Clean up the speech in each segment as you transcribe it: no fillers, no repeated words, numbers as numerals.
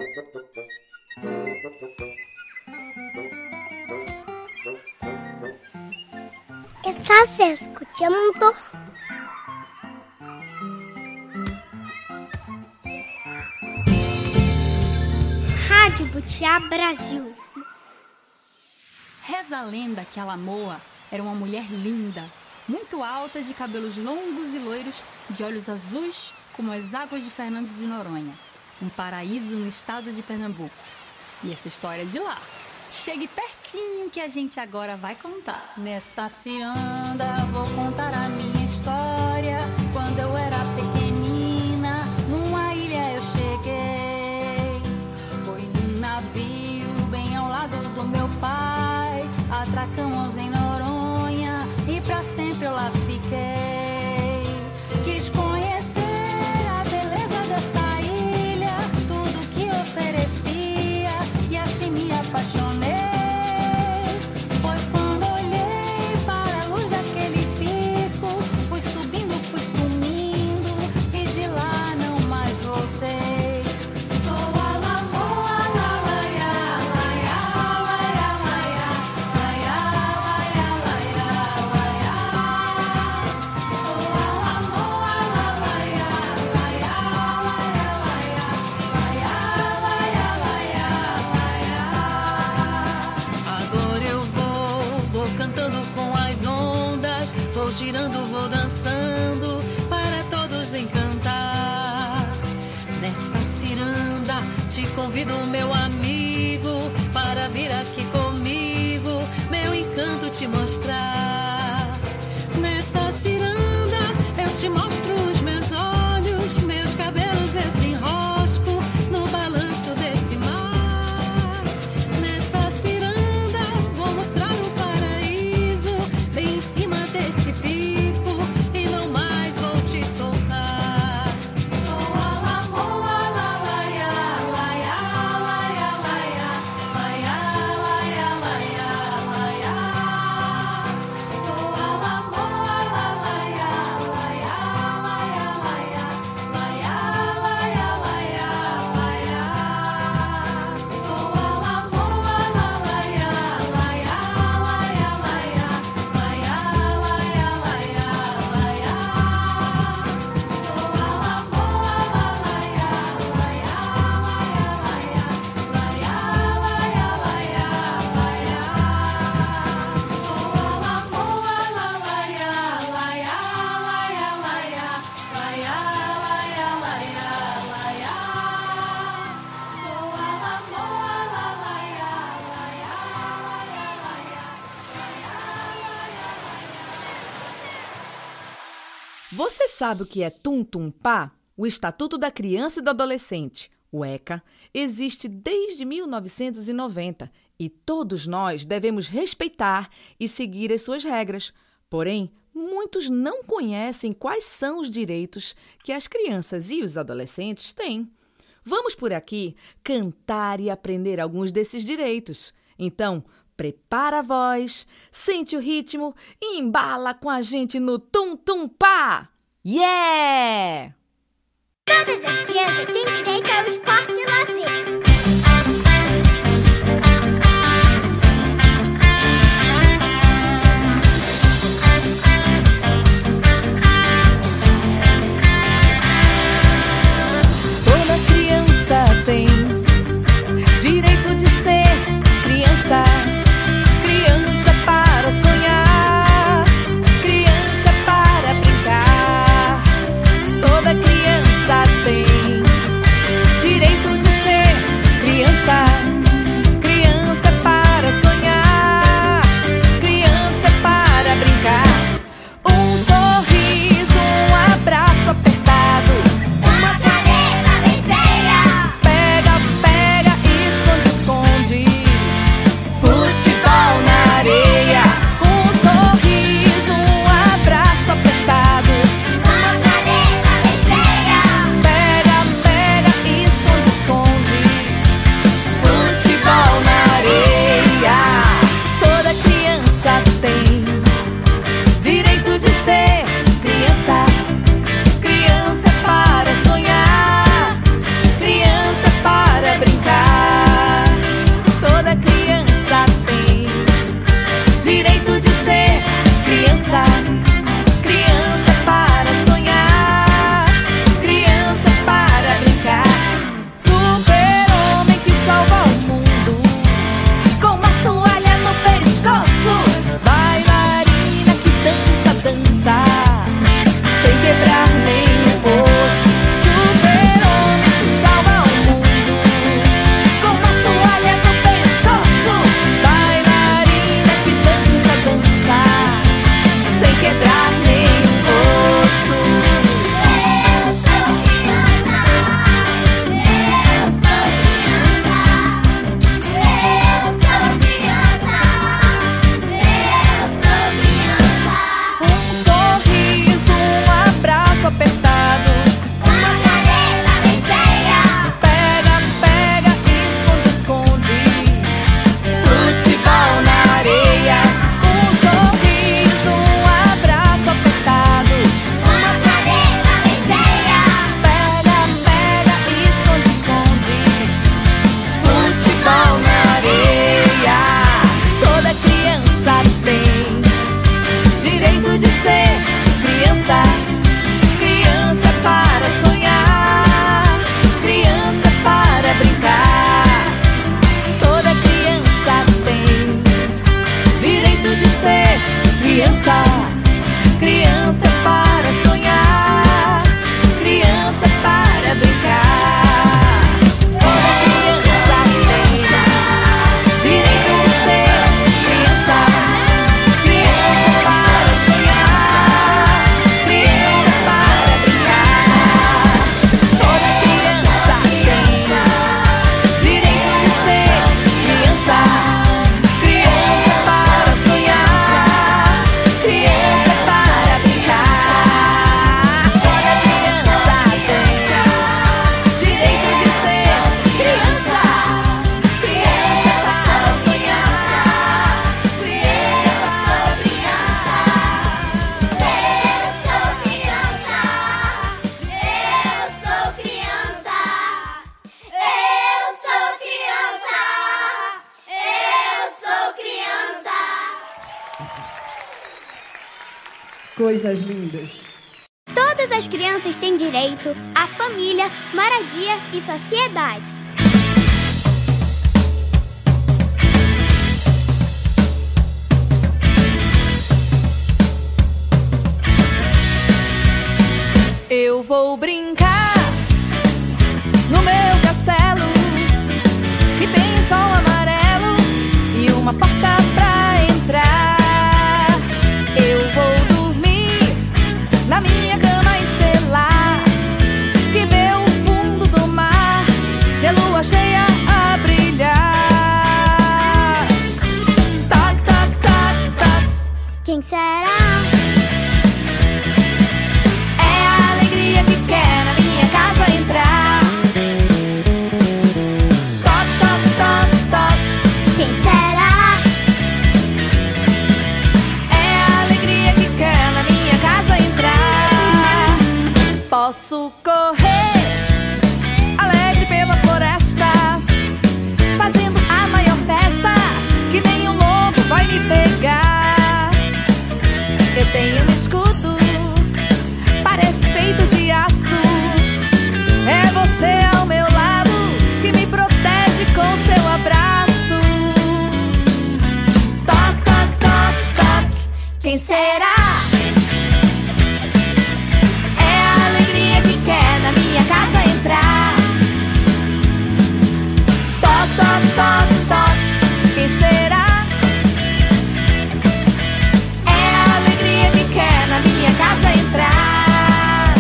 Estás escuchando Rádio Butiá Brasil. Reza a lenda que a Lamoa era uma mulher linda, muito alta, de cabelos longos e loiros, de olhos azuis como as águas de Fernando de Noronha, um paraíso no estado de Pernambuco. E essa história é de lá. Chegue pertinho que a gente agora vai contar. Nessa ciranda vou contar a minha história. Quando eu era pequenina, numa ilha eu cheguei. Foi num navio bem ao lado do meu pai. Atracamos em Noronha e pra sempre eu lá fiquei. Quis conhecer a beleza dessa ilha, tudo que oferecia, e assim me apaixonei. Foi quando olhei para a luz daquele pico, fui subindo, fui sumindo, e de lá não mais voltei. Sou a Lamoa, laia, laia, laia, laia, laia, laia, laia, laia. Sou a Lamoa, laia, laia, laia, laia, laia, laia, laia. Agora eu vou cantando com as ondas, vou girando, vou dançando, para todos encantar. Nessa ciranda te convido, meu amigo, para vir aqui comigo, meu encanto te mostrar. Nessa ciranda eu te mostro os meus olhos, meus cabelos eu te enrosco no balanço desse mar. Nessa ciranda vou mostrar o paraíso, bem em cima desse pico, e não mais vou te soltar. Sou a Lamoa, laia, laia, laia, laia, laia, laia, laia, laia. Sou a Lamoa, laia, laia, laia, laia, laia, laia, laia, laia. Sou a Lamoa, laia, laia, laia, laia, laia, laia, laia, laia. Sou a Lamoa, laia, laia, laia, laia, laia, laia, laia. Sou a Lamoa, laia, laia, laia, laia, laia, laia, laia, laia. Sou a Lamoa, laia, laia, Você sabe o que é Tum-Tum-Pá? O Estatuto da Criança e do Adolescente, o ECA, existe desde 1990 e todos nós devemos respeitar e seguir as suas regras. Porém, muitos não conhecem quais são os direitos que as crianças e os adolescentes têm. Vamos por aqui cantar e aprender alguns desses direitos. Então, prepara a voz, sente o ritmo e embala com a gente no Tum-Tum-Pá! Yeah! Todas as crianças têm direito ao esporte e lazer. Toda criança tem direito de ser criança. Criança para sonhar, criança para brincar. Toda criança tem direito Coisas lindas. Todas as crianças têm direito à família, moradia e sociedade. Eu vou brincar no meu castelo, que tem um sol amarelo e uma porta pra entrar. Eu vou dormir na minha cama estelar, que vê o fundo do mar e a lua cheia a brilhar. Toc, toc, toc, toc. Quem será? Posso correr alegre pela floresta, fazendo a maior festa, que nem um lobo vai me pegar. Eu tenho um escudo, parece feito de aço. É você ao meu lado, que me protege com seu abraço. Toc, toc, toc, toc. Quem será? Na minha casa entrar. Toc, toc, toc, toc. Quem será? É a alegria que quer na minha casa entrar.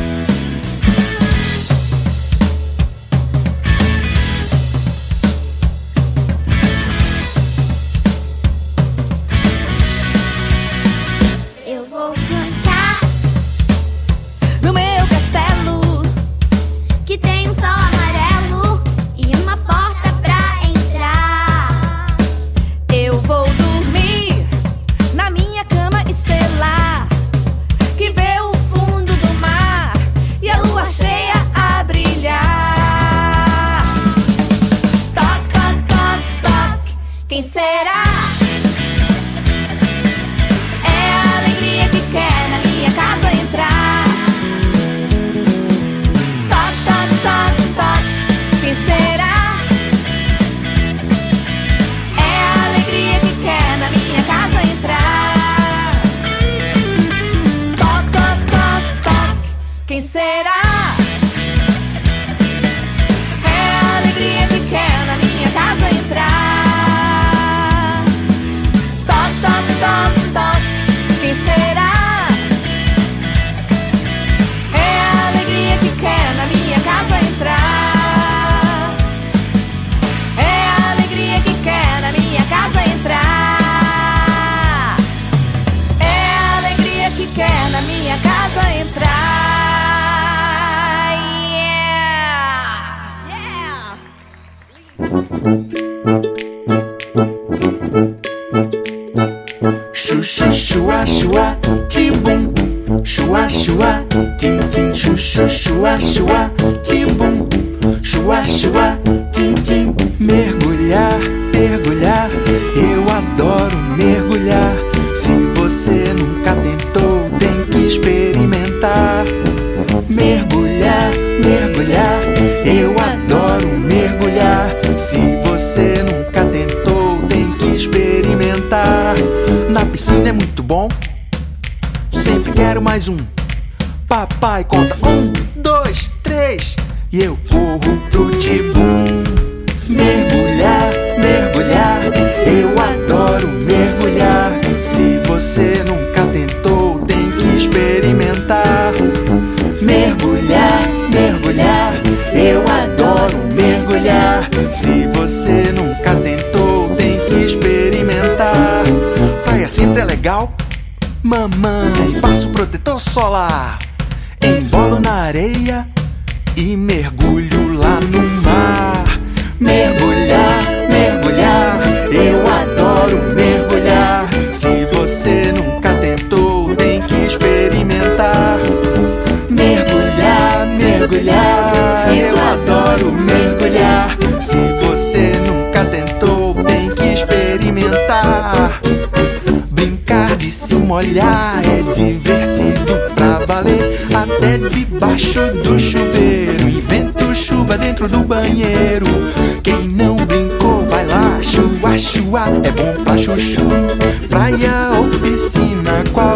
Eu vou cantar no meu castelo, que tem um sol amarelo e uma porta pra entrar. eu vou dormir na minha cama estelar, que vê o fundo do mar e a lua cheia a brilhar. Toc, toc, toc, toc. Quem será? É a alegria que quer na minha casa entrar. Toc, toc, toc, toc. Quem será? É a alegria que quer na minha casa entrar. Toc, toc, toc, toc. Quem será? É a alegria que quer na minha casa entrar. Toc, toc, toc, toc. Quem será? É a alegria que quer na minha casa entrar. É a alegria que quer na minha casa entrar. É a alegria que quer na minha casa entrar. Yeah! Chu, chu, chua, chua, tibum. Chua, chua, tim, tim. Chu, chu, chua, chua, tibum. Chua, chua, tim, tim. Mergulhar, mergulhar. Eu adoro mergulhar. Se você nunca tentou, tem que experimentar. Mergulhar, mergulhar. Eu adoro mergulhar. Se você nunca tentou, tem que experimentar. Na piscina é muito bom, sempre quero mais um. Papai conta 1, 2, 3 e eu corro pro tibum. Mergulhar, mergulhar. Eu adoro mergulhar. Se você nunca tentou, tem que experimentar. Mergulhar, mergulhar. Eu adoro mergulhar. Se você nunca tentou, tem que experimentar. Praia sempre é legal. Mamãe, passo protetor solar. Embolo na areia e mergulho lá no mar. Mergulhar, mergulhar. Eu adoro mergulhar. Se você nunca tentou, tem que experimentar. Mergulhar, mergulhar. Eu adoro mergulhar. Se você nunca tentou, tem que experimentar. Brincar de se molhar é divertido. debaixo do chuveiro, invento chuva dentro do banheiro. Quem não brincou vai lá, chua, chua, é bom pra chuchu. Praia ou piscina, qual